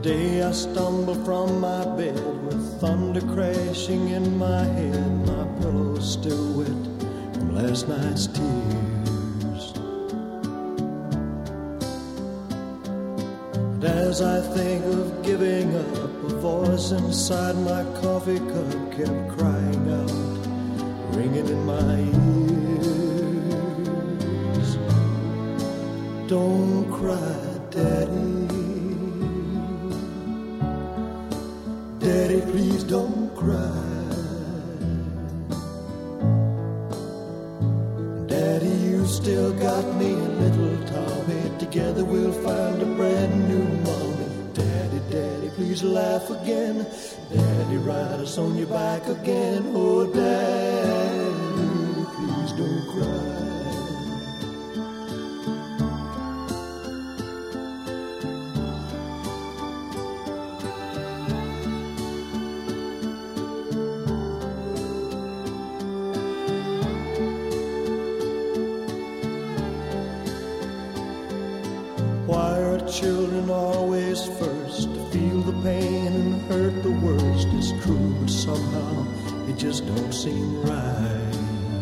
Day I stumble from my bed with thunder crashing in my head, my pillow's still wet from last night's tears. And as I think of giving up, a voice inside my coffee cup kept crying out, ringing in my ears. Don't cry, Daddy. Daddy, please don't cry. Daddy, you still got me, little Tommy. Together we'll find a brand new mommy. Daddy, Daddy, please laugh again. Daddy, ride us on your back again. Oh, Daddy, please don't cry. Why are children always first to feel the pain and hurt the worst? It's true, but somehow it just don't seem right.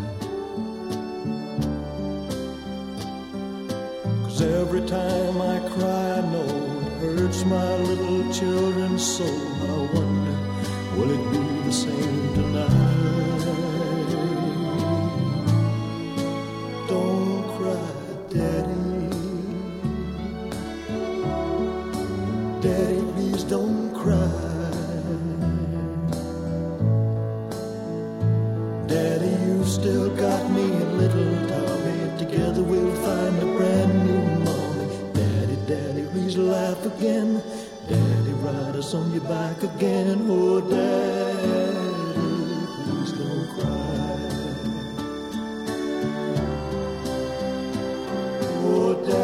'Cause every time I cry, I know it hurts my little children's soul. I wonder, will it be the same tonight? Don't cry, Daddy. Daddy, please don't cry. Daddy, you still got me and little Tommy. Together we'll find a brand new mommy. Daddy, Daddy, please laugh again. Daddy, ride us on your back again. Oh, Daddy, please don't cry. Oh, Daddy.